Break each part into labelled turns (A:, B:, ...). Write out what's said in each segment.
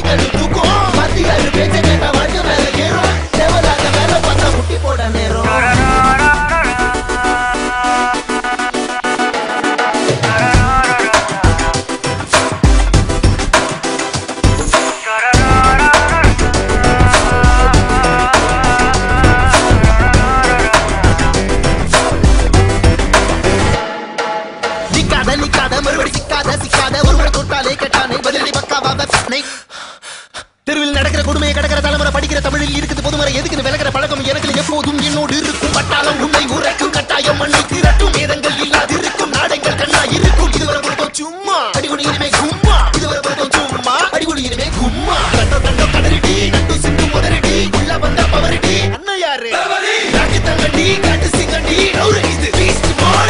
A: கண்ணு தூக்கும் மத்தியாரு பேச்ச கேட்ட வழக்கு மேல ஏறும் தேவலாத வேலை பார்த்தா குட்டி போட நேரம் நிக்காத மறுபடி சிக்காத ஒருவரை தொட்டாலே கேட்டானே பதிலடி பக்காவாக தெருவில் நடக்கிற கொடுமையை கடக்கிற தலைமுறை படிக்கிற தமிழில் இருக்குது பொதுமறை எதுக்குன்னு விலகிற பழக்கம் எனக்கு எப்போதும் என்னோடு இருக்கும் பட்டாளம் உண்மை உரைக்கும் கட்டாயம் மண்ணுக்கு இரட்டும் வேதங்கள் இல்லாது இருக்கும் நாடங்கள் கண்ணா இருக்கும் இதுவரை பொறுத்தோம் சும்மா அடிகுடி இனிமே கும்மா இதுவரை பொறுத்தோம் சும்மா அடிகுடி இனிமே கும்மா கண்டோ கதறிடி நட்டு சிந்து முதறிடி உள்ள வந்த பவரிடி அண்ணா யாரு ராக்கி தங்கடி காட்டு சிங்கடி நவுறு இது பீஸ்ட் பால்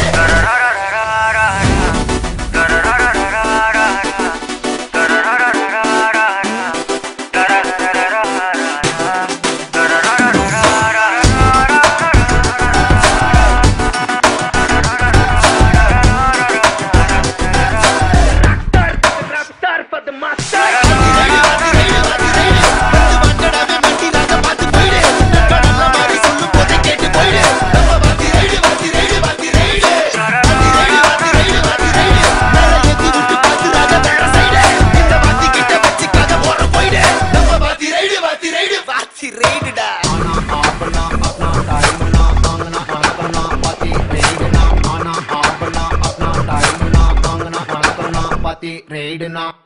B: Raid na